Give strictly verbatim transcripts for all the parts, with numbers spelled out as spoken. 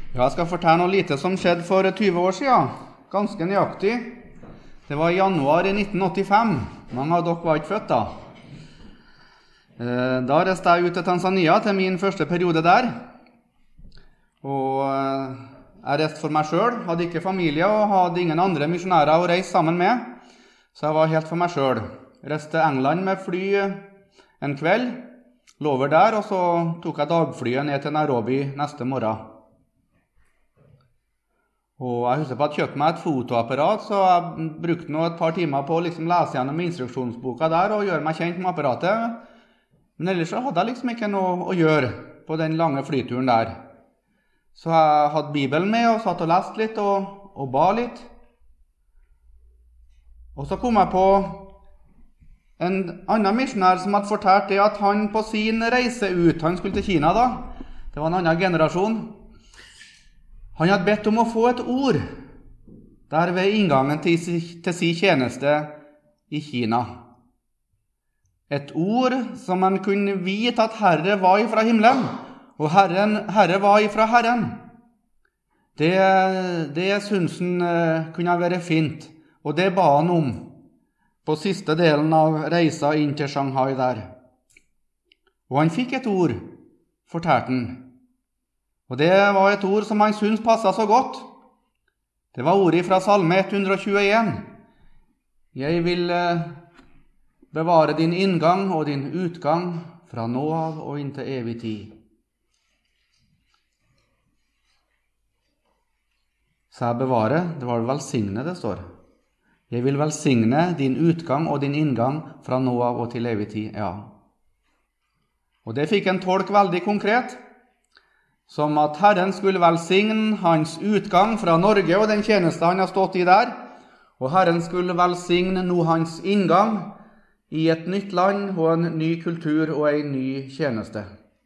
Ja, jeg skal fortelle noe lite som skjedde for tyve år siden, ganske nøyaktig. Det var i januar i nitten åttifem. Mange av dere var ikke født da. Da reiste jeg ut til Tanzania til min første periode der. Og jeg reiste for meg selv, hadde ikke familie og hadde ingen andre misjonærer å reise sammen med. Så jeg var helt for meg selv. Reiste til England med fly en kveld, lå over der, og så tok jeg dagflyet ned til Nairobi neste morgen. Og jeg husker på at jeg kjøpte meg et fotoapparat, så jeg brukte nå et par timer på å liksom lese gjennom instruksjonsboka der og gjøre meg kjent med apparatet. Men ellers så hadde jeg liksom ikke noe å gjøre på den lange flyturen der. Så jeg hadde Bibelen med og satt og leste litt og, og ba litt. Og så kom jeg på en annen misjonær som hadde fortalt det at han på sin reise ut, han skulle til Kina da, det var en annen generasjon, han hadde bedt om å få et ord der ved inngangen til, til sin tjeneste i Kina. Et ord som han kunne vite at Herre var fra himmelen, og Herren, Herre var fra Herren. Det, det synes han kunne være fint, og det ba han om på siste delen av reisa inn til Shanghai der. Og han fikk et ord, fortalte han. Og det var et ord som han syntes passet så godt. Det var ordet fra Salme ett hundre tjueen. Jeg vil bevare din inngang og din utgang fra nå av og inntil evig tid. Så jeg bevare, det var velsigne det står. Jeg vil velsigne din utgang og din inngang fra nå av og til evig tid, ja. Og det fikk en tolk veldig konkret, som at Herren skulle velsigne hans utgang fra Norge og den tjeneste han har stått i der, og Herren skulle velsigne nå hans inngang i et nytt land og en ny kultur og en ny tjeneste.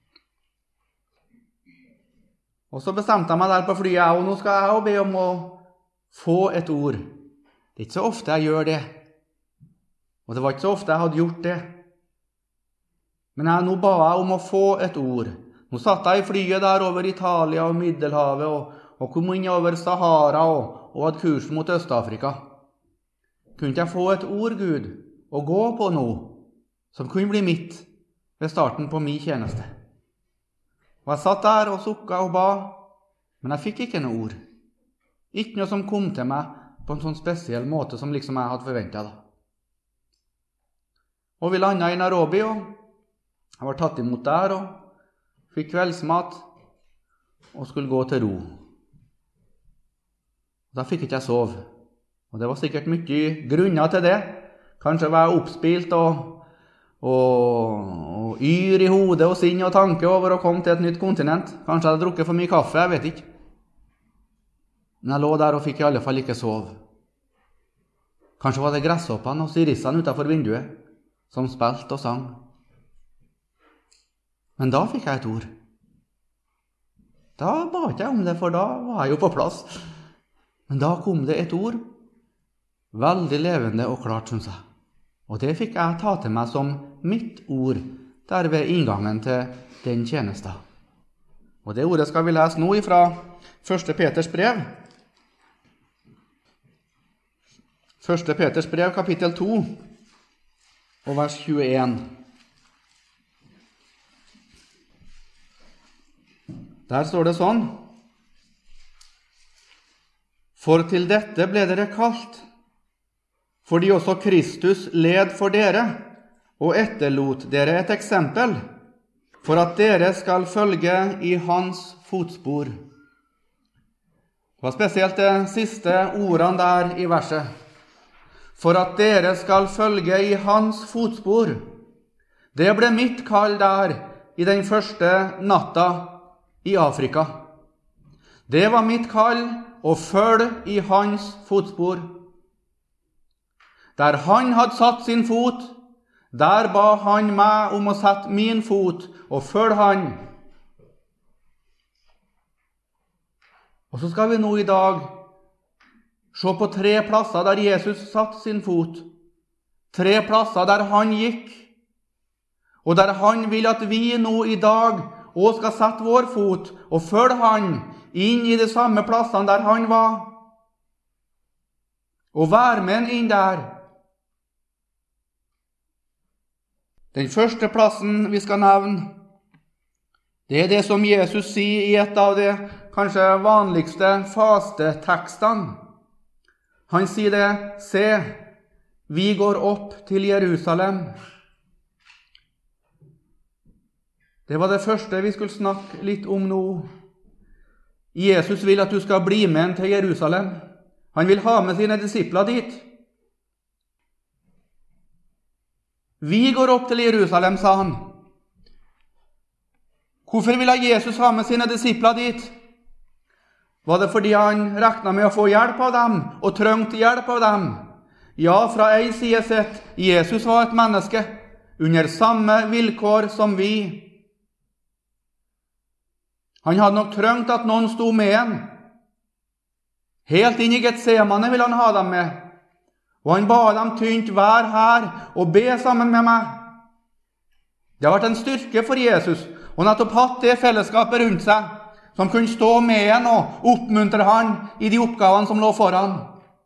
Og så bestemte jeg meg der på flyet, og nå skal jeg også be om å få et ord. Det er ikke så ofte jeg gjør det, og det var ikke så ofte jeg hadde gjort det. Men jeg, nå ba jeg om å få et ord. Nå satt jeg i flyet der over Italia og Middelhavet, og, og kom inn over Sahara og, og hadde kurs mot Øst-Afrika. Kunne jeg få et ord, Gud, å gå på nå, som kunne bli mitt ved starten på min tjeneste? Og jeg satt der og sukket og ba, men jeg fikk ikke noe ord. Ikke noe som kom til meg på en sånn spesiell måte som liksom jeg hadde forventet da. Og vi landet i Nairobi, og jeg var tatt imot der, og fikk kveldsmat, og skulle gå til ro. Da fikk ikke jeg sove, og det var sikkert mye grunner til det. Kanskje var jeg oppspilt og, og, og yr i hodet og sinn og tanke over å komme til et nytt kontinent. Kanskje jeg hadde drukket for mye kaffe, jeg vet ikke. Men jeg lå der og fikk i alle fall ikke sove. Kanskje var det gresshoppene og sirissene utenfor vinduet som spilte og sang. Men da fikk jeg et ord. Da ba ikke jeg om det, for da var jeg jo på plass. Men da kom det et ord, veldig levende og klart, synes jeg. Og det fikk jeg ta til meg som mitt ord, der ved inngangen til den tjenesten. Og det ordet skal vi lese nå fra første Peters brev. første Peters brev, kapittel to, og vers tjueen. Der står det sånn: For til dette ble dere kalt, fordi også Kristus led for dere, og etterlot dere et eksempel, for at dere skal følge i hans fotspor. Det var spesielt de siste ordene der i verset. For at dere skal følge i hans fotspor. Det ble mitt kall der i den første natta i Afrika. Det var mitt kall å følge i hans fotspor. Der han hadde satt sin fot, der ba han meg om å sette min fot og følge han. Og så skal vi nå i dag se på tre plasser der Jesus satt sin fot. Tre plasser der han gikk, og der han vil at vi nå i dag og skal sette vår fot og følge han inn i de samme plassene der han var, og være med han inn der. Den første plassen vi skal nevne, det er det som Jesus sier i et av de kanskje vanligste fastetekstene. Han sier det: se, vi går opp til Jerusalem. Det var det første vi skulle snakke litt om nå. Jesus vil at du skal bli med han til Jerusalem. Han vil ha med sine disipler dit. Vi går opp til Jerusalem, sa han. Hvorfor ville Jesus ha med sine disipler dit? Var det fordi han regnet med å få hjelp av dem, og trengte hjelp av dem? Ja, fra ei side sett, Jesus var et menneske, under samme vilkår som vi. Han hadde nok trengt at noen sto med han. Helt inn i Getsemane ville han ha dem med. Og han ba dem tynt: vær her og be sammen med meg. Det har vært en styrke for Jesus, og nettopp hatt det fellesskapet rundt seg, som kunne stå med han og oppmuntre han i de oppgavene som lå foran.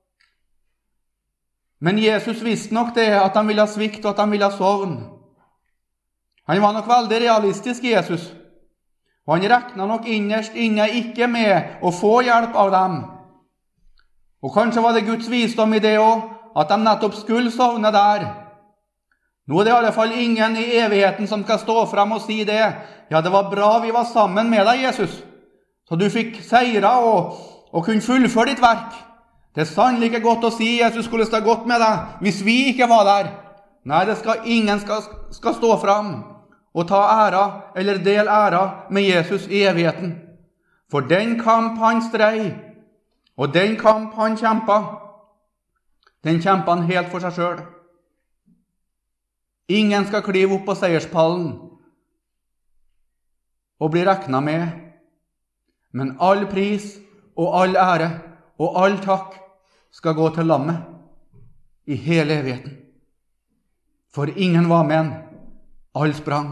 Men Jesus visste nok det, at han ville svikte og at han ville sovne. Han var nok veldig realistisk, Jesus. Og han regnet nok innerst inne ikke med å få hjelp av dem. Og kanskje var det Guds visdom i det også, at de nettopp skulle sovne der. Nå er det i alle fall ingen i evigheten som skal stå frem og si det: ja, det var bra vi var sammen med deg, Jesus, så du fikk seire og, og kunne fullføre ditt verk. Det er sannelig ikke godt å si: Jesus, skulle det gått med deg hvis vi ikke var der. Nei, det skal ingen skal, skal stå frem og ta æra eller del æra med Jesus i evigheten. For den kamp han strei, og den kamp han kjempa, den kjempa han helt for seg selv. Ingen skal klive opp på seierspallen og bli regnet med, men all pris og all ære og all takk skal gå til lammet i hele evigheten. For ingen var med han, all sprang.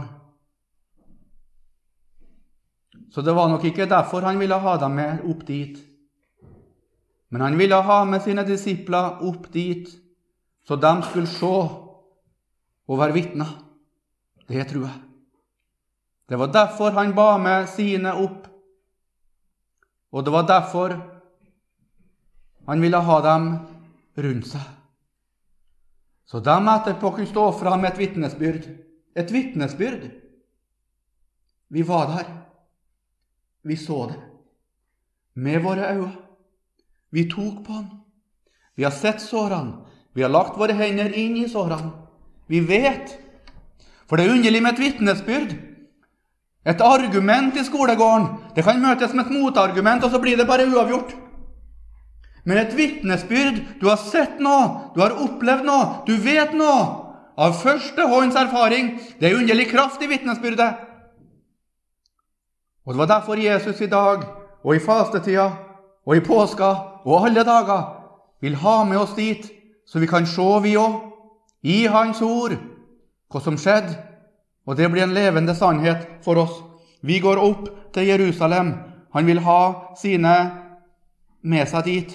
Så det var nok ikke derfor han ville ha dem med opp dit. Men han ville ha med sine disipler opp dit, så de skulle se og være vitner. Det tror jeg. Det var derfor han ba med sine opp. Og det var derfor han ville ha dem rundt seg. Så de etterpå kunne stå fram med et vitnesbyrd. Et vitnesbyrd. Vi var der. Vi så det. Med våre øyne. Vi tok på han. Vi har sett sårene. Vi har lagt våre hender inn i sårene. Vi vet. For det er underlig med et vitnesbyrd. Et argument i skolegården. Det kan møtes med et motargument, og så blir det bare uavgjort. Men et vitnesbyrd, du har sett noe, du har opplevd noe, du vet noe. Av første hånds erfaring, det er underlig kraft i vitnesbyrdet. Og det var derfor Jesus i dag, og i fastetida, og i påska, og alle dager, vil ha med oss dit, så vi kan se vi også, i hans ord, hva som skjedde. Og det blir en levende sannhet for oss. Vi går opp til Jerusalem. Han vil ha sine med seg dit.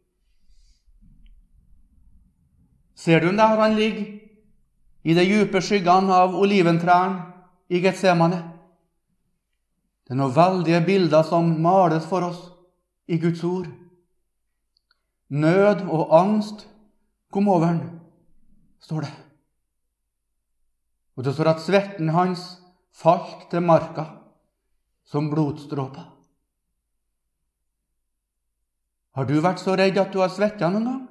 Ser du der han ligger i de dype skyggene av oliventrærne i Getsemane? Det er noen veldige bilder som males for oss i Guds ord. Nød og angst kom over han, står det. Og det står at svetten hans falt til marka som blodstråper. Har du vært så redd at du har svettet noen gang?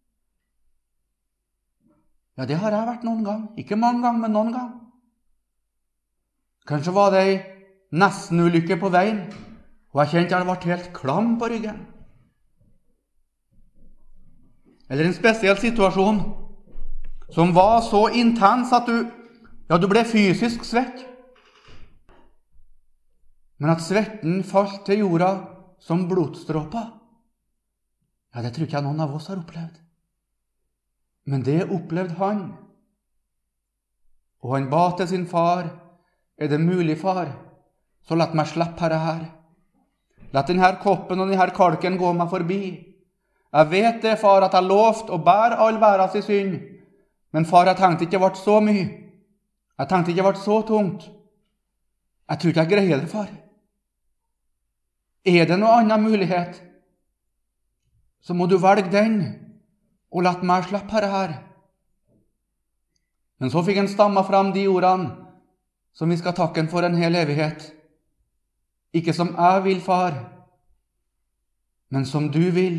Ja, det har jeg vært noen gang. Ikke mange gang, men noen gang. Kanskje var det en nesten ulykke på veien, og jeg kjente jeg ble helt klam på ryggen. Eller en spesiell situasjon som var så intens at du, ja, du ble fysisk svett. Men at svetten falt til jorda som blodstråper, ja, det tror ikke jeg noen av oss har opplevd. Men det opplevde han. Og han ba til sin far: er det mulig, far, så la meg slippe herre her. La denne koppen og denne kalken gå meg forbi. Jeg vet det, far, at jeg lovt å bære all verdens i synd. Men far, jeg tenkte ikke det ble så mye. Jeg tenkte ikke det ble så tungt. Jeg tror ikke jeg greier det, far. Er det noen annen mulighet, så må du velge den, og la meg slippe her her. Men så fikk han stamma fram de ordene, som vi skal takke for en hel evighet. Ikke som jeg vil, far, men som du vil.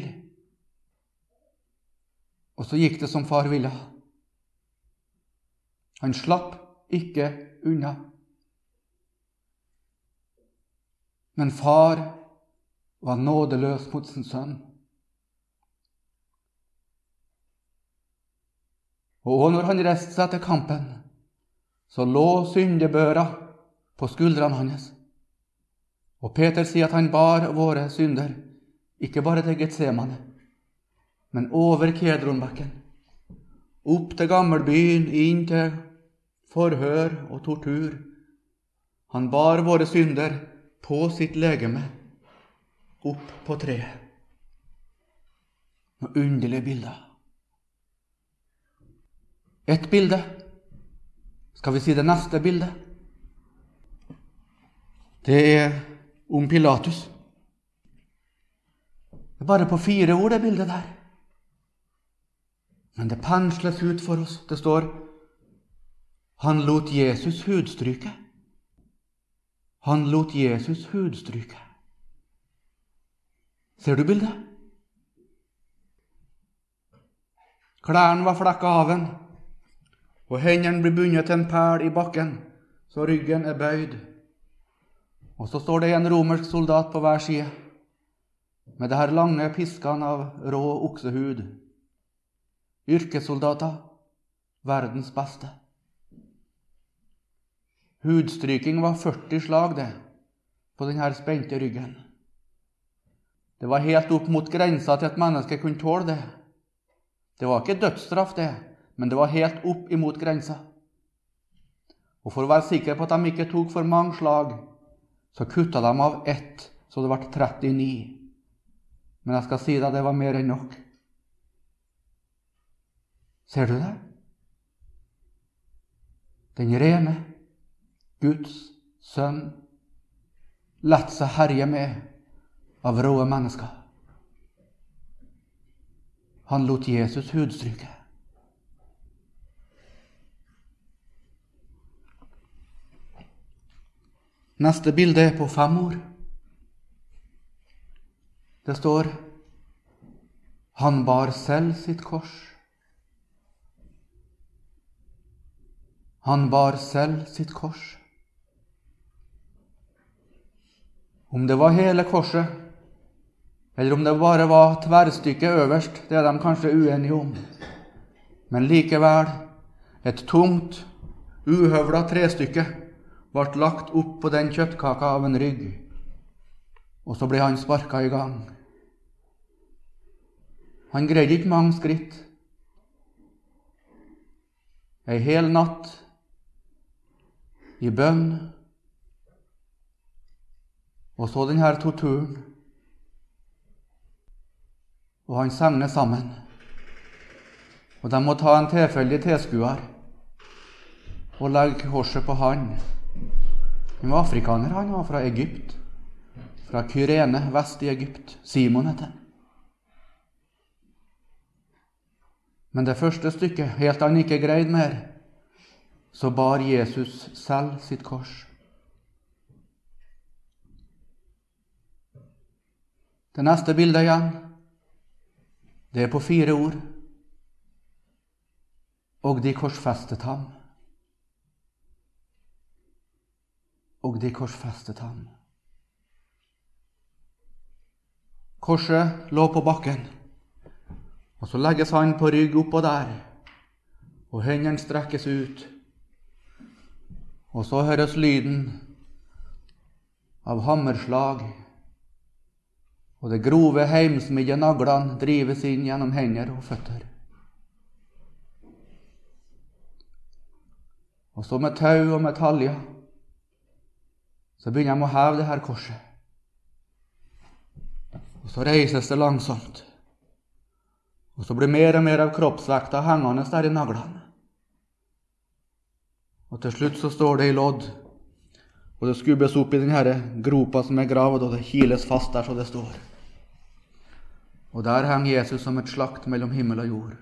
Og så gikk det som far ville. Han slapp ikke unna. Men far var nådeløs mot sin sønn. Og når han reiste seg til kampen, så lå syndebøra på skuldrene hans. Og Peter sier at han bar våre synder, ikke bare til Getsemane, men over Kedronbekken, opp til gammelbyen, inn til forhør og tortur. Han bar våre synder på sitt legeme, opp på treet. Noen underlige bilder. Et bilde. Skal vi si det neste bildet? Det er om Pilatus. Det er bare på fire ord, det bildet der. Men det pensles ut for oss. Det står: han lot Jesus hudstryke. Han lot Jesus hudstryke. Ser du bildet? Klærne var flekket av en, og hendene blir bundet til en pæl i bakken, så ryggen er bøyd. Og så står det en romersk soldat på hver side, med det her lange piskene av rå oksehud. Yrkessoldater, verdens beste. Hudstryking var førti slag det, på denne spente ryggen. Det var helt opp mot grensa til at mennesket kunne tåle det. Det var ikke dødsstraff det, men det var helt opp imot grensa. Og for å være sikker på at de ikke tok for mange slag, så kuttet de av ett, så det ble trettini. Men jeg skal si deg, det var mer enn nok. Ser du det? Den rene Guds sønn lett seg herje med av råe mennesker. Han lot Jesus hudstryke. Neste bilde er på fem ord. Det står: han bar selv sitt kors. Han bar selv sitt kors. Om det var hele korset, eller om det bare var tverrstykket øverst, det er de kanskje uenige om. Men likevel, et tungt, uhøvla trestykke ble lagt opp på den kjøttkaka av en rygg, og så ble han sparket i gang. Han greide ikke mange skritt. En hel natt i bønn, og så denne torturen, og han segner sammen. Og de må ta en tilfeldig tilskuer og legge korset på han. Han var afrikaner, han var fra Egypt, fra Kyrene, vest i Egypt. Simon heter han. Men det første stykket, helt han ikke greide mer, så bar Jesus selv sitt kors. Det neste bildet igjen, det er på fire ord. Og de korsfestet ham. Og de korsfestet ham. Korset lå på bakken, og så legges han på rygg oppå der, og hendene strekkes ut. Og så høres lyden av hammerslag, og det grove heimsmidde naglene drives inn gjennom hender og føtter. Og så med tau og med taljer, så begynner de å heve det her korset. Og så reises det langsomt. Og så blir mer og mer av kroppsvekta hengende der i naglene. Og til slutt så står det i lodd, og det skubbes opp i den her gropa som er gravd, og det kiles fast der så det står. Og der henger Jesus som et slakt mellom himmel og jord.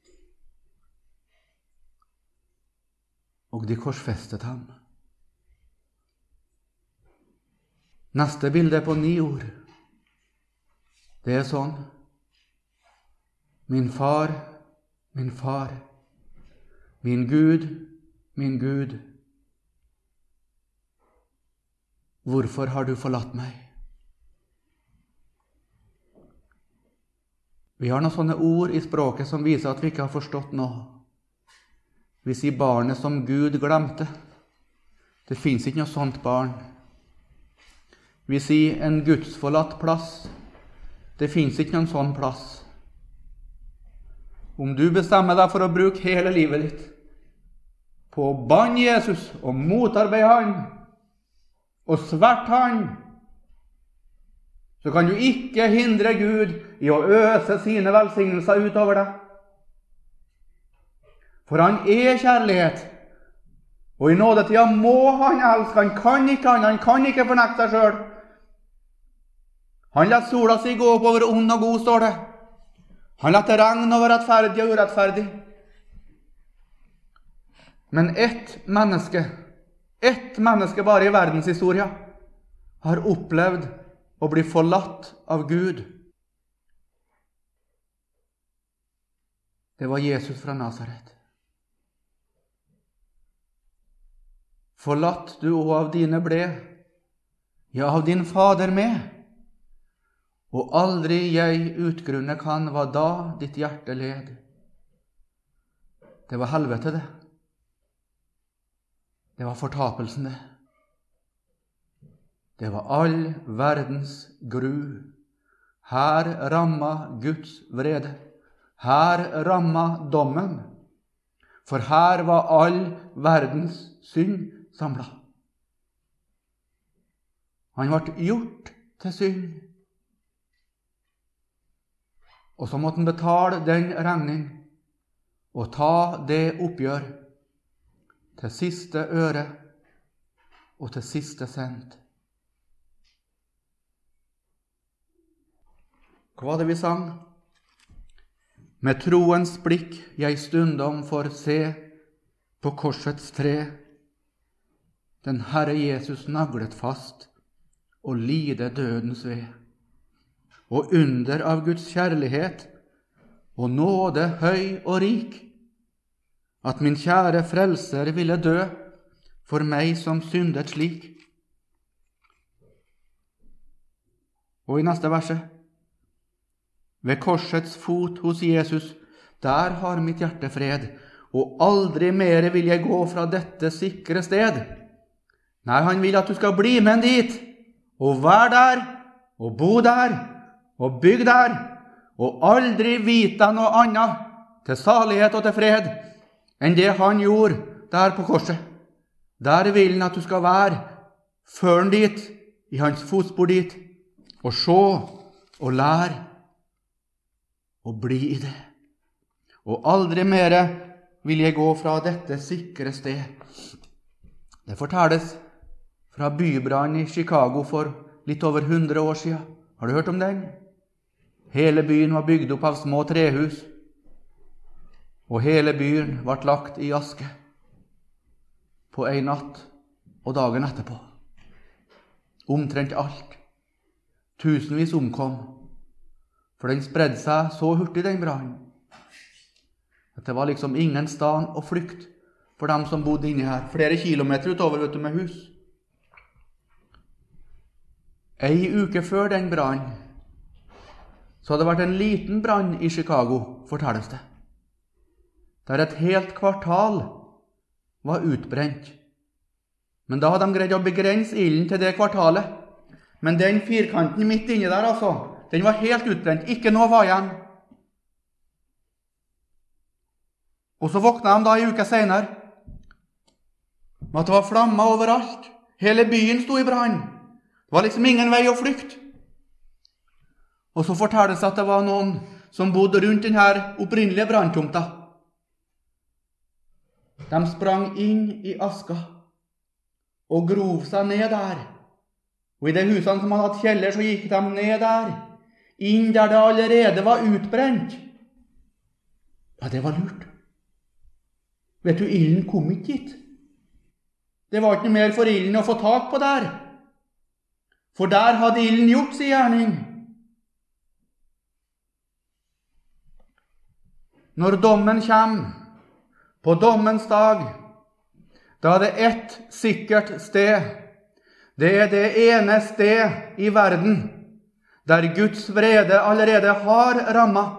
Og de korsfestet ham. Neste bilde er på ni ord. Det er sånn. Min far, min far, min Gud, min Gud, hvorfor har du forlatt meg? Vi har noen sånne ord i språket som viser at vi ikke har forstått noe. Vi sier barnet som Gud glemte. Det finnes ikke noe sånt barn. Vi sier en gudsforlatt plass. Det finnes ikke noen sånn plass. Om du bestemmer deg for å bruke hele livet ditt på å banne Jesus og motarbeide han og sverte han, så kan du ikke hindre Gud i å øse sine velsignelser utover deg. For han er kjærlighet, og i nådetida må han elske. Han kan ikke han, han kan ikke fornekte seg selv. Han lar sola si gå opp over ond og god, står det. Han lar det regne over rettferdig og urettferdig. Men ett menneske, ett menneske bare i verdenshistoria, har opplevd å bli forlatt av Gud. Det var Jesus fra Nazaret. Forlatt du og av dine ble, ja, av din fader med, og aldri jeg utgrunne kan hva da ditt hjerte led. Det var helvete, det. Det var fortapelsen, det. Det var all verdens gru. Her ramma Guds vrede. Her ramma dommen. For her var all verdens synd samlet. Han ble gjort til synd. Og så måtte han betale den regning og ta det oppgjør til siste øre og til siste sent. Hva var det vi sang? Med troens blikk jeg stundom får se på korsets tre, den Herre Jesus naglet fast og lide dødens ved. Og under av Guds kjærlighet og nåde høy og rik, at min kjære frelser ville dø for meg som syndet slik. Og i neste verset, ved korsets fot hos Jesus, der har mitt hjerte fred, og aldri mer vil jeg gå fra dette sikre sted. Nei, han vil at du skal bli med dit, og være der, og bo der, og bygg der, og aldri vite noe annet til salighet og til fred enn det han gjorde der på korset. Der vil han at du skal være, før han dit, i hans fotspor dit, og se og lære og bli i det. Og aldri mere vil jeg gå fra dette sikre sted. Det fortelles fra bybrannen i Chicago for litt over hundre år siden. Har du hørt om den? Hele byen var bygd opp av små trehus, og hele byen ble lagt i aske på en natt og dagen etterpå. Omtrent alt. Tusenvis omkom, for den spredde seg så hurtig, den brannen, at det var liksom ingen sted å flykte for dem som bodde inni her. Flere kilometer utover, vet du, med hus. Ei uke før den brannen, så hadde det vært en liten brann i Chicago, fortelles det, der et helt kvartal var utbrent. Men da hadde de greid å begrense ilden til det kvartalet. Men den firkanten midt inni der, altså, den var helt utbrent. Ikke noe var igjen. Og så våkna de da i uke senere med at det var flammer overalt. Hele byen sto i brann. Det var liksom ingen vei å flykte. Og så fortelles det at det var noen som bodde rundt denne opprinnelige branntomta. De sprang inn i aska og grov seg ned der. Og i de husene som hadde hatt kjeller, så gikk de ned der, inn der det allerede var utbrent. Ja, det var lurt. Vet du, ilden kom ikke hit. Det var ikke mer for ilden å få tak på der. For der hadde ilden gjort sin gjerning. Når dommen kommer, på dommens dag, da er det ett sikkert sted. Det er det ene sted i verden der Guds vrede allerede har rammet.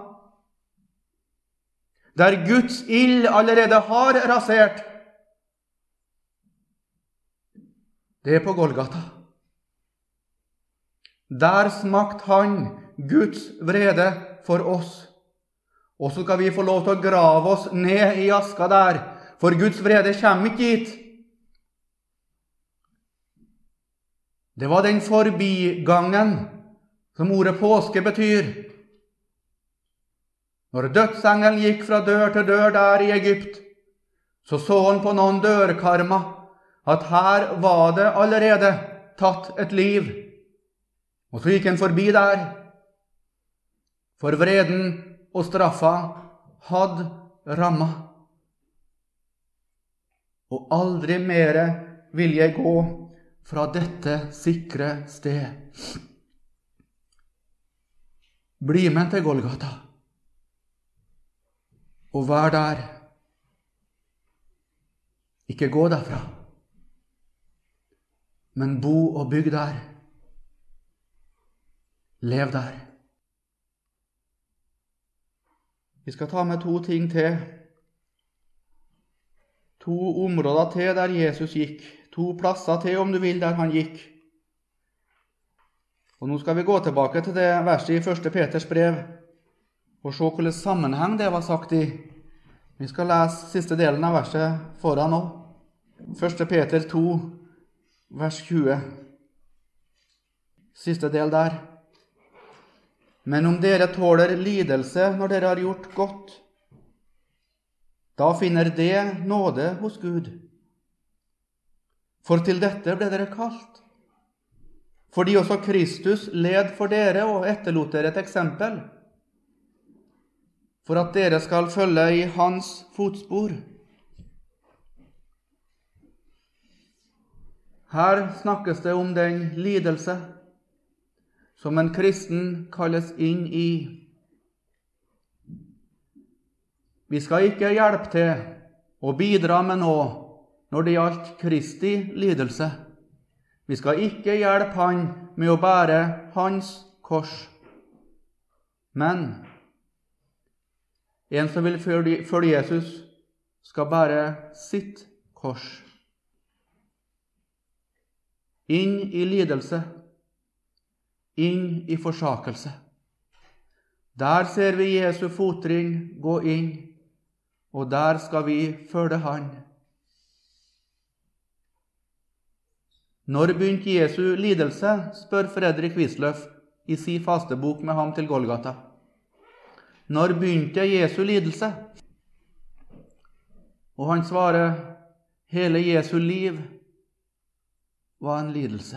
Der Guds ild allerede har rasert. Det er på Golgata. Der smakt han Guds vrede for oss. Og så skal vi få lov til å grave oss ned i aska der, for Guds vrede kommer ikke hit. Det var den forbigangen som ordet påske betyr. Når dødsengelen gikk fra dør til dør der i Egypt, så så han på noen dørkarmer at her var det allerede tatt et liv. Og så gikk han forbi der, for vreden og straffa hadde rammet. Og aldri mere vil jeg gå fra dette sikre sted. Bli med til Golgata, og vær der. Ikke gå derfra, men bo og bygg der. Lev der. Vi skal ta med to ting til. To områder til der Jesus gikk. To plasser til, om du vil, der han gikk. Og nå skal vi gå tilbake til det verset i første Peters brev, og se hvilken sammenheng det var sagt i. Vi skal lese siste delen av verset foran nå. første Peter to, vers tjue. Siste del der. Men om dere tåler lidelse når dere har gjort godt, da finner det nåde hos Gud. For til dette ble dere kalt. Fordi også Kristus led for dere og etterlot dere et eksempel, for at dere skal følge i hans fotspor. Her snakkes det om den lidelse som en kristen kalles inn i. Vi skal ikke hjelpe til å bidra med noe når det gjaldt Kristi lidelse. Vi skal ikke hjelpe han med å bære hans kors. Men en som vil følge Jesus, skal bære sitt kors. Inn i lidelse, inn i forsakelse. Der ser vi Jesu fotring gå inn, og der skal vi følge han. Når begynte Jesu lidelse, spør Fredrik Wisløff i sin fastebok med ham til Golgata. Når begynte Jesu lidelse? Og han svarer, hele Jesu liv var en lidelse.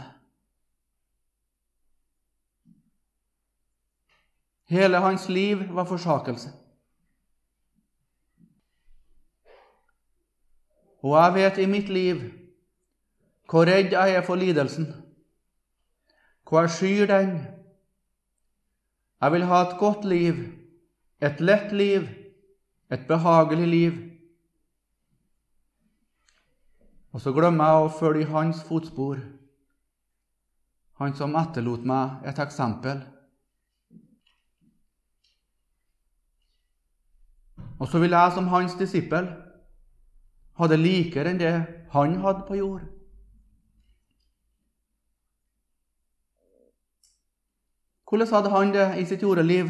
Hele hans liv var forsakelse. Og jeg vet i mitt liv hvor redd jeg er for lidelsen, hvor jeg skyr den. Jeg vil ha et godt liv, et lett liv, et behagelig liv. Og så glemmer jeg å følge hans fotspor, han som etterlot meg et eksempel. Og så vil jeg som hans disippel ha det likere enn det han hadde på jord. Hvordan hadde han det i sitt jordeliv?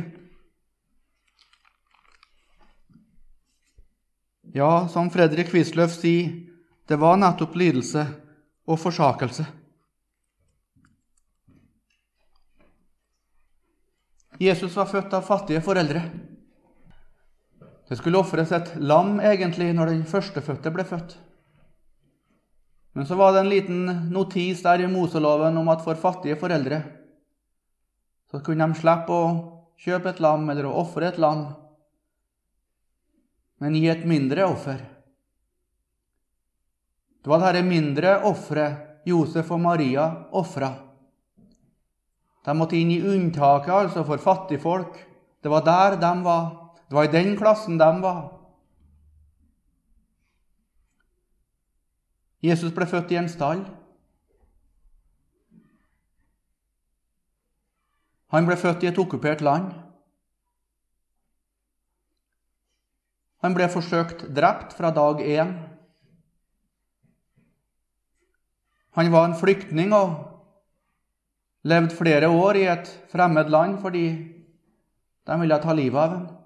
Ja, som Fredrik Wisløff sier, det var nettopp lidelse og forsakelse. Jesus var født av fattige foreldre. Det skulle offres et lam egentlig når den førstefødte ble født. Men så var det en liten notis der i Moseloven om at for fattige foreldre så kunne de slippe å kjøpe et lam eller å offre et lam, men gi et mindre offer. Det var dette mindre offeret Josef og Maria offret. De måtte inn i unntaket, altså for fattigfolk. Det var der de var. Det var i den klassen de var. Jesus ble født i en stall. Han ble født i et okkupert land. Han ble forsøkt drept fra dag én. Han var en flyktning og levde flere år i et fremmed land fordi de ville ta livet av ham.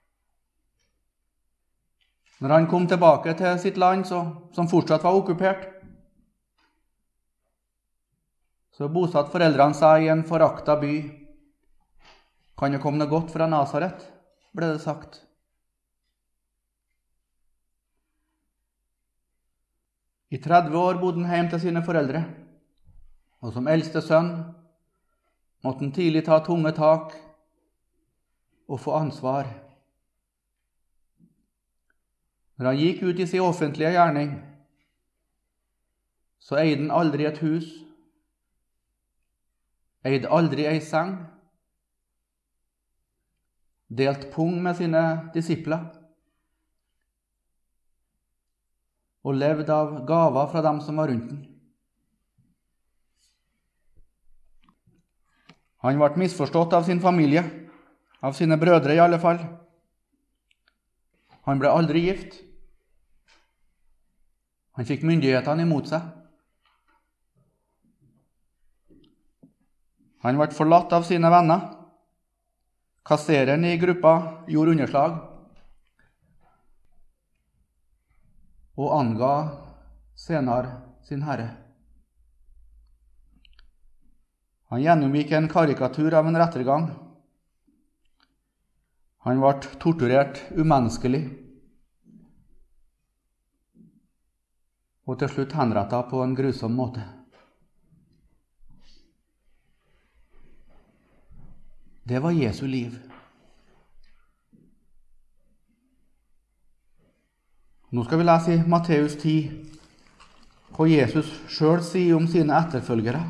Når han kom tilbake til sitt land, så, som fortsatt var okkupert, så bosatte foreldrene seg i en foraktet by. Kan det komme noe godt fra Nazaret, ble det sagt. I tretti år bodde han hjem til sine foreldre, og som eldste sønn måtte han tidlig ta tunge tak og få ansvar. Når han gikk ut i sin offentlige gjerning, så eide han aldri et hus, eide aldri ei seng, delt pung med sine disipler, og levde av gaver fra dem som var rundt den. Han ble misforstått av sin familie, av sine brødre i alle fall. Han ble aldri gift. Han fikk myndighetene imot seg. Han ble forlatt av sine venner. Kassereren i gruppa gjorde underslag og anga senere sin herre. Han gjennomgikk en karikatur av en rettergang. Han ble torturert umenneskelig, og til slutt henrettet på en grusom måte. Det var Jesu liv. Nå skal vi lese i Matteus ti, hva Jesus selv sier om sine etterfølgere.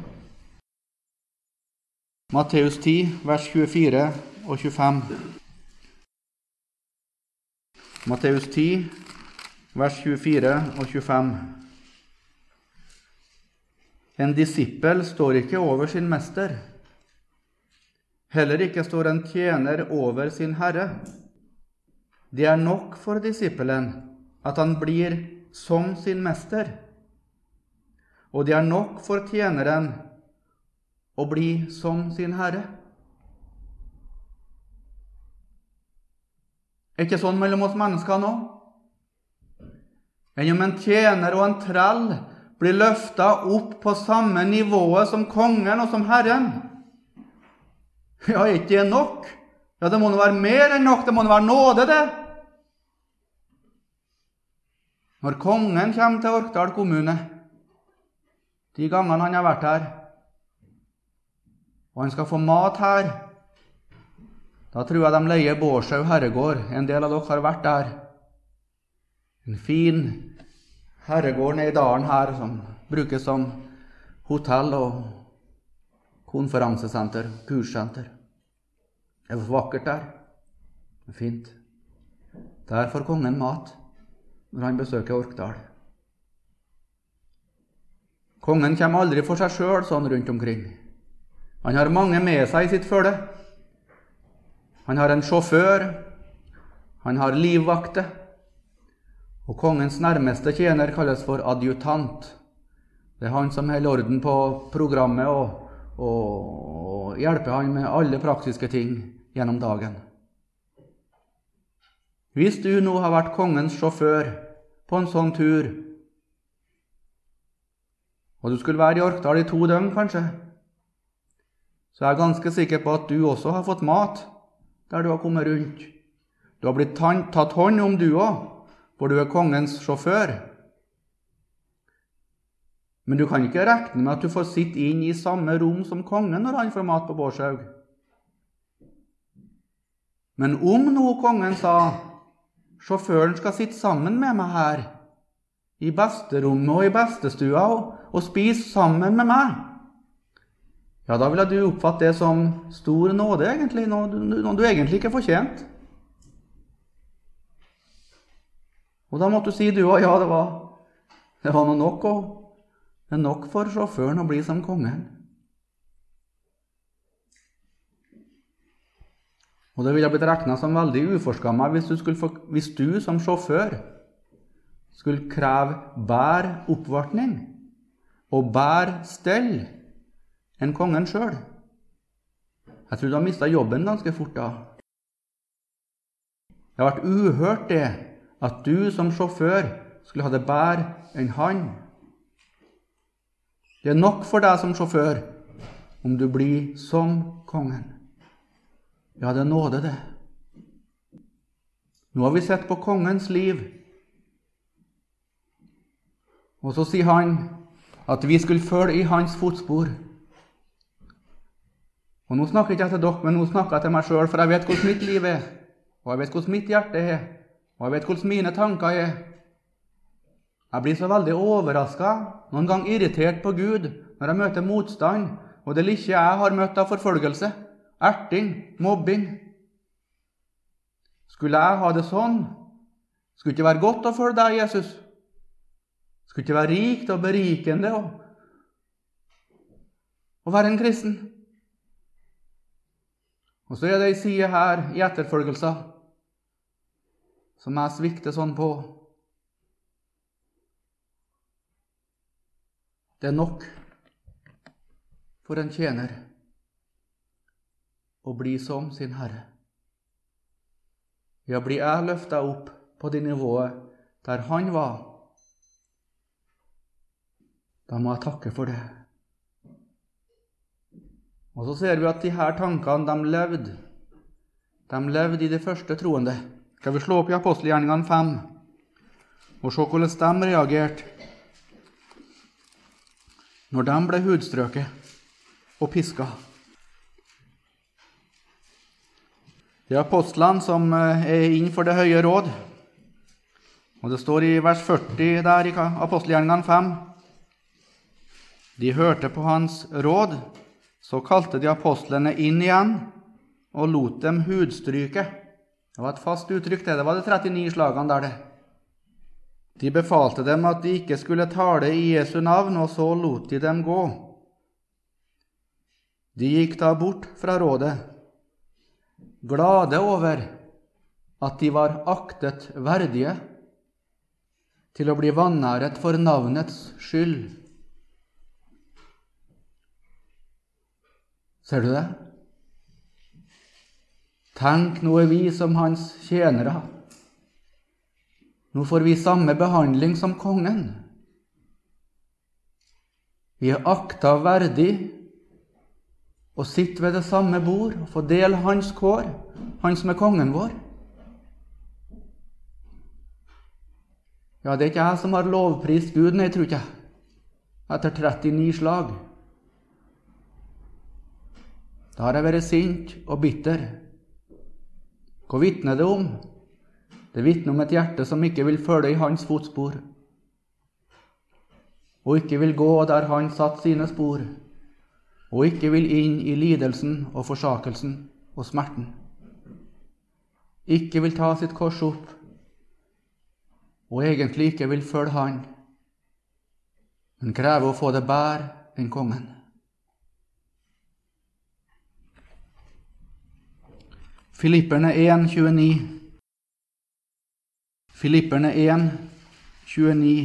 Matteus ti, vers tjuefire og tjuefem. Matteus ti, vers tjuefire og tjuefem. En disippel står ikke over sin mester. Heller ikke står en tjener over sin herre. Det er nok for disippelen at han blir som sin mester. Og det er nok for tjeneren å bli som sin herre. Er ikke sånn mellom oss mennesker nå? Enn om en tjener og en trell blir løftet opp på samme nivået som kongen og som Herren? Ja, er ikke det nok? Ja, det må nå være mer enn nok, det må nå være nåde, det. Når kongen kommer til Orkdal kommune, de gangene han har vært her, og han skal få mat her, da tror jeg de leier Bårdshaug herregård. En del av dere har vært der. En fin herregård nede i dalen her, som brukes som hotell og konferansesenter, kurssenter. Det er vakkert der. Det er fint. Der får kongen mat når han besøker Orkdal. Kongen kommer aldri for seg selv sånn rundt omkring. Han har mange med seg i sitt følge. Han har en sjåfør, han har livvakter, og kongens nærmeste tjener kalles for adjutant. Det er han som holder orden på programmet og, og, og hjelper han med alle praktiske ting gjennom dagen. Hvis du nå har vært kongens sjåfør på en sånn tur, og du skulle være i Orkdal i to døgn kanskje, så jeg er ganske sikker på at du også har fått mat der du har kommet rundt. Du har blitt tatt hånd om du også, for du er kongens sjåfør. Men du kan ikke regne med at du får sitte inn i samme rom som kongen når han får mat på Bårdshaug. Men om nå kongen sa, sjåføren skal sitte sammen med meg her, i besterommet og i bestestua, og, og spise sammen med meg, ja, da vil du oppfatte det som stor nåde, egentlig, noe, noe du egentlig ikke fortjent. Og da måtte du si du også, ja, det var, det var noe nok, og det er nok for sjåføren å bli som kongen. Og det ville blitt regnet som veldig uforskammet hvis du, skulle, hvis du som sjåfør skulle kreve bær oppvartning og bær stell enn kongen selv. Jeg tror du har mistet jobben ganske fort da. Det har vært uhørt det at du som sjåfør skulle ha det bær enn han. Det er nok for deg som sjåfør om du blir som kongen. Ja, det er nåde det. Nå har vi sett på kongens liv. Og så sier han at vi skulle følge i hans fotspor. Og nå snakker jeg ikke til dere, men nå snakker jeg til meg selv, for jeg vet hvordan mitt liv er, og jeg vet hvordan mitt hjerte er, og jeg vet hvordan mine tanker er. Jeg blir så veldig overrasket, noen gang irritert på Gud, når jeg møter motstand, og det lille jeg har møtt av forfølgelse, erting, mobbing. Skulle jeg ha det sånn? Skulle det ikke være godt å følge deg, Jesus? Skulle det ikke være rikt og berikende å, å være en kristen? Og så er det en side her i etterfølgelser som jeg svikter sånn på. Det er nok for en tjener å bli som sin Herre. Ja, blir jeg løftet opp på det nivået der han var, da må jeg takke for det. Og så ser vi at de her tankene, de levde. De levde i de første troende. Skal vi slå opp i Apostelgjerningene fem og se hvordan de reagerte når de ble hudstrøket og pisket. Det er apostlene som er innenfor det høye råd. Og det står i vers førti der i Apostelgjerningene fem. De hørte på hans råd, så kalte de apostlene inn igjen og lot dem hudstryke. Det var et fast uttrykk det, det var de trettini slagene der det. De befalte dem at de ikke skulle tale i Jesu navn, og så lot de dem gå. De gikk da bort fra rådet, glade over at de var aktet verdige til å bli vanæret for navnets skyld. Ser du det? Tenk, nå er vi som hans tjenere. Nå får vi samme behandling som kongen. Vi er akta verdig å sitte ved det samme bord og få dele hans kår, han som er kongen vår. Ja, det er ikke jeg som har lovprist Gud, nei, tror ikke jeg, etter trettini slag. Da har jeg vært sint og bitter. Hva vitner det om? Det vitner om et hjerte som ikke vil følge i hans fotspor, og ikke vil gå der han satt sine spor, og ikke vil inn i lidelsen og forsakelsen og smerten. Ikke vil ta sitt kors opp, og egentlig ikke vil følge han, men krever å få det bedre enn kongen. Filipperne en, tjueni. Filipperne en, tjueni.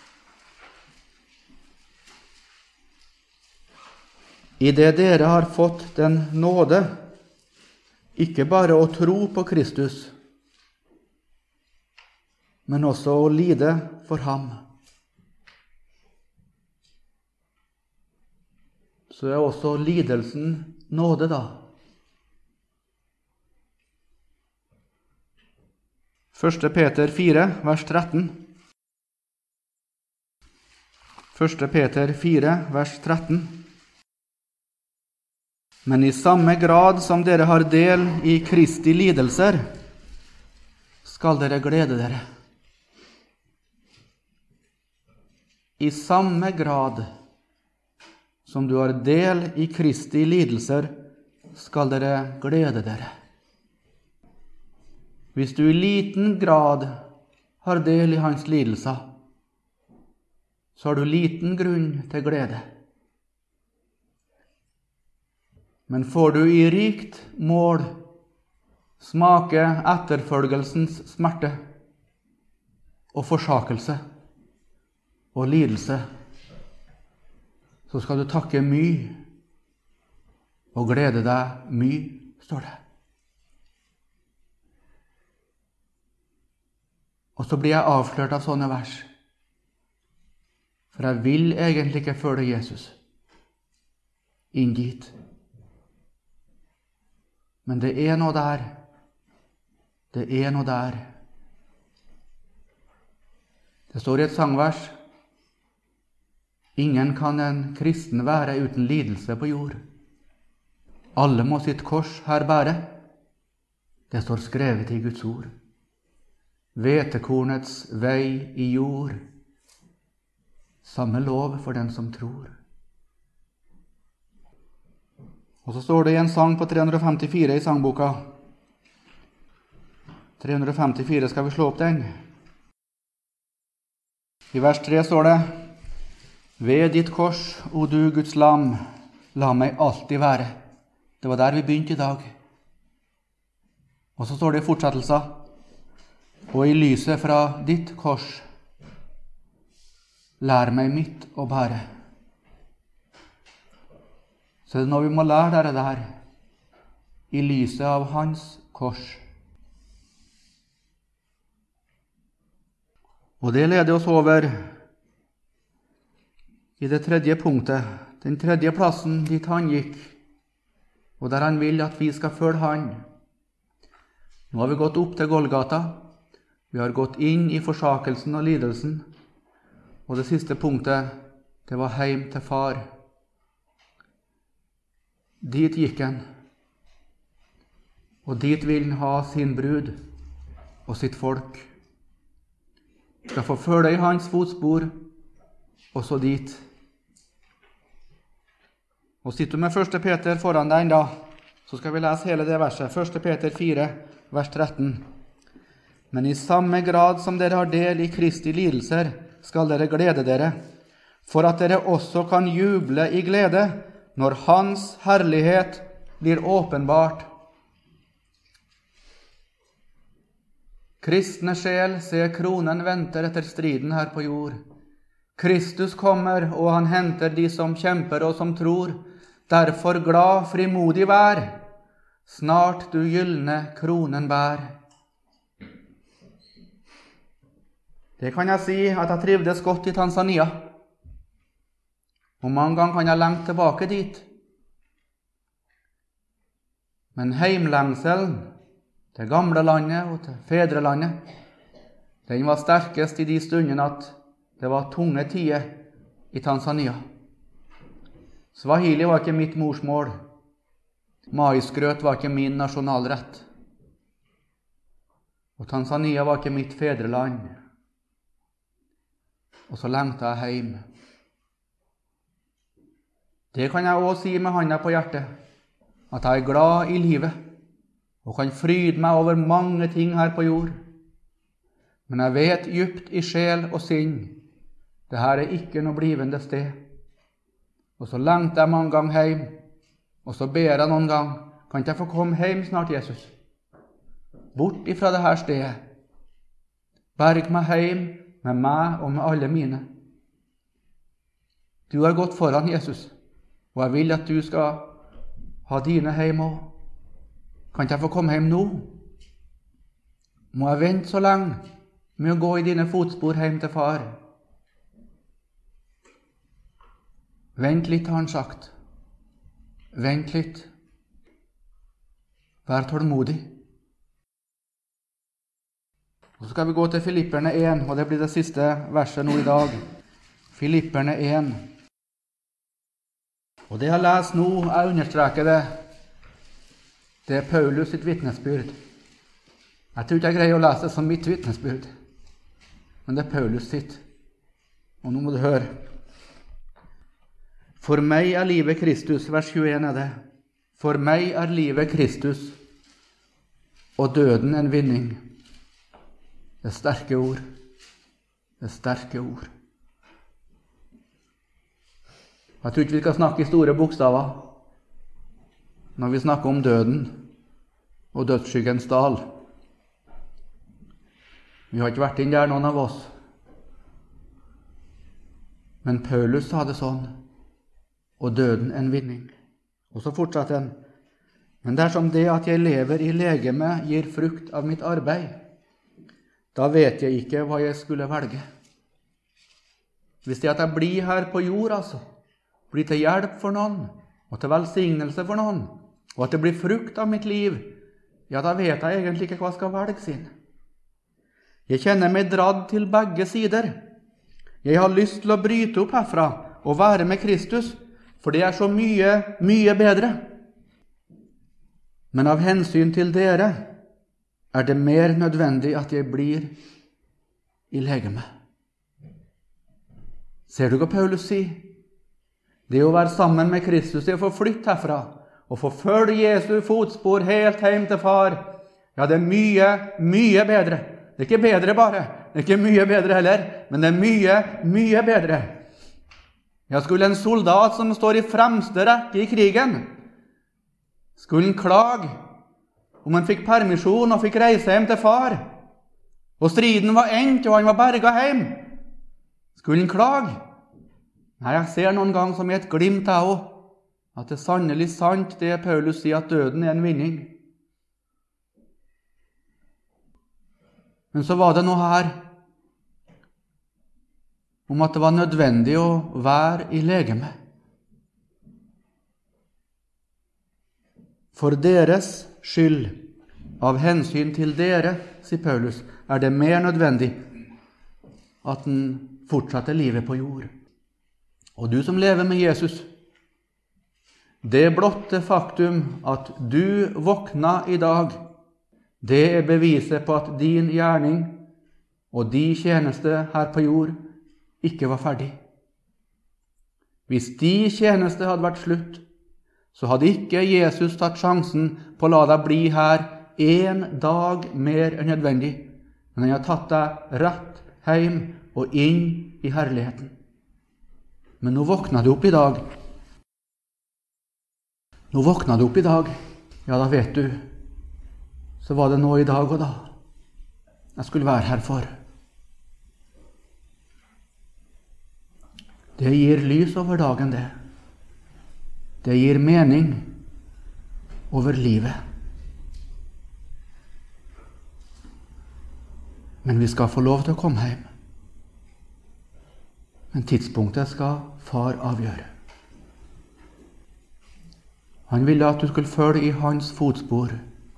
I det dere har fått den nåde, ikke bare å tro på Kristus, men også å lide for ham. Så er også lidelsen nåde da? Første Peter fire, vers tretten. Første Peter fire, vers tretten. Men i samme grad som dere har del i Kristi lidelser, skal dere glede dere. I samme grad som du har del i Kristi lidelser, skal dere glede dere. Hvis du i liten grad har del i hans lidelser, så har du liten grunn til glede. Men får du i rikt mål smake etterfølgelsens smerte og forsakelse og lidelse, så skal du takke mye og glede deg mye, står det. Og så blir jeg avslørt av sånne vers. For jeg vil egentlig ikke følge Jesus inn dit. Men det er noe der. Det er noe der. Det står i et sangvers: ingen kan en kristen være uten lidelse på jord. Alle må sitt kors her bære. Det står skrevet i Guds ord. Hvetekornets vei i jord. Samme lov for den som tror. Og så står det i en sang på tre hundre femtifire i sangboka. tre hundre femtifire, skal vi slå opp den? I vers tre står det: ved ditt kors, o du Guds lam, la meg alltid være. Det var der vi begynte i dag. Og så står det i fortsettelsen: og i lyset fra ditt kors, lær meg mitt å bære. Så det er noe vi må lære dere der, i lyset av hans kors. Og det leder oss over i det tredje punktet, den tredje plassen dit han gikk, og der han vil at vi skal følge han. Nå har vi gått opp til Golgata, vi har gått inn i forsakelsen og lidelsen, og det siste punktet, det var heim til far. Dit gikk han, og dit vil han ha sin brud og sitt folk. Skal få følge i hans fotspor, og så dit. Og sitter du med første Peter foran deg da, så skal vi lese hele det verset. første Peter fire, vers tretten. Men i samme grad som dere har del i Kristi lidelser, skal dere glede dere, for at dere også kan juble i glede, når hans herlighet blir åpenbart. Kristne sjel, se kronen venter etter striden her på jord. Kristus kommer, og han henter de som kjemper og som tror. Derfor glad, frimodig vær, snart du gyllene kronen bær. Det kan jeg si at jeg trivdes godt i Tanzania. Og mange ganger kan jeg lengte tilbake dit. Men heimlengselen til gamle landet og til fedrelandet, den var sterkest i de stundene at det var tunge tider i Tanzania. Swahili var ikke mitt morsmål. Maisgrøt var ikke min nasjonalrett. Og Tanzania var ikke mitt fedreland. Og så lengte jeg hjem. Det kan jeg også si med handa på hjertet, at jeg er glad i livet, og kan fryde meg over mange ting her på jord. Men jeg vet djupt i sjel og sinn, det her er ikke noe blivende sted. Og så lengter jeg mange ganger hjem, og så ber jeg noen gang, kan ikke jeg få komme hjem snart, Jesus? Bort ifra det her stedet. Berg meg hjem med meg og med alle mine. Du har gått foran, Jesus, og jeg vil at du skal ha dine hjem også. Kan ikke jeg få komme hjem nå? Må jeg vente så lenge med å gå i dine fotspor hjem til far? Vent litt, har han sagt. Vent litt. Vær tålmodig. Og så skal vi gå til Filipperne én, og det blir det siste verset nå i dag. Filipperne én. Og det jeg leser nå, jeg understreker det, det er Paulus sitt vitnesbyrd. Jeg tror ikke jeg greier å lese det som mitt vitnesbyrd, men det er Paulus sitt. Og nå må du høre. For meg er livet Kristus, vers tjueen er det. For meg er livet Kristus, og døden en vinning. Det er sterke ord. Det er sterke ord. Jeg tror ikke vi skal snakke i store bokstaver når vi snakker om døden og dødsskyggens dal. Vi har ikke vært inn der, noen av oss. Men Paulus sa det sånn, og døden en vinning. Og så fortsatte han. Men dersom det at jeg lever i legeme gir frukt av mitt arbeid, da vet jeg ikke hva jeg skulle velge. Hvis det at jeg blir her på jord, altså, blir til hjelp for noen, og til velsignelse for noen, og at det blir frukt av mitt liv, ja, da vet jeg egentlig ikke hva jeg skal velge sin. Jeg kjenner meg dradd til begge sider. Jeg har lyst til å bryte opp herfra og være med Kristus, for det er så mye, mye bedre. Men av hensyn til dere er det mer nødvendig at jeg blir i legeme. Ser du hva Paulus sier? Det å være sammen med Kristus, det å få flytte herfra, og få følge Jesu fotspor helt hjem til far, ja, det er mye, mye bedre. Det er ikke bedre bare, det er ikke mye bedre heller, men det er mye, mye bedre. Jeg skulle en soldat som står i fremste rekke i krigen, skulle han klage om han fikk permisjon og fikk reise hjem til far, og striden var endt og han var berget hjem. Skulle han klage? Nei, jeg ser noen gang som i et glimt jeg også, at det er sannelig sant det Paulus sier, at døden er en vinning. Men så var det noe her om at det var nødvendig å være i legeme. For deres skyld, av hensyn til dere, sier Paulus, er det mer nødvendig at den fortsetter livet på jord. Og du som lever med Jesus, det blotte faktum at du våkna i dag, det er beviset på at din gjerning og din tjeneste her på jord ikke var ferdig. Hvis din tjeneste hadde vært slutt, så hadde ikke Jesus tatt sjansen på å la deg bli her en dag mer enn nødvendig, men han har tatt deg rett hjem og inn i herligheten. Men nå våkna du opp i dag. Nå våkna du opp i dag. Ja, da vet du. Så var det nå i dag og da. Jeg skulle være her for. Det gir lys over dagen, det. Det gir mening over livet. Men vi skal få lov til å komme hjem. Men tidspunktet skal far avgjøre. Han ville at du skulle følge i hans fotspor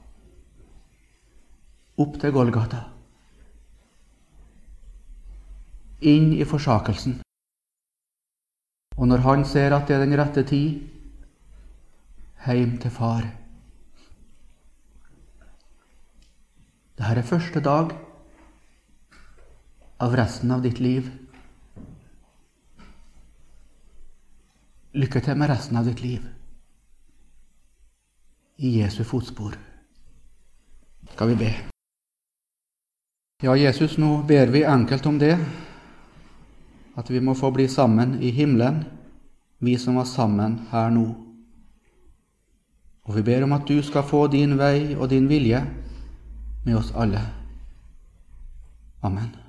opp til Golgata, inn i forsakelsen. Og når han ser at det er den rette tid, hjem til far. Dette er første dag av resten av ditt liv. Lykke til med resten av ditt liv i Jesu fotspor. Skal vi be? Ja, Jesus, nå ber vi enkelt om det, at vi må få bli sammen i himmelen, vi som var sammen her nå. Og vi ber om at du skal få din vei og din vilje med oss alle. Amen.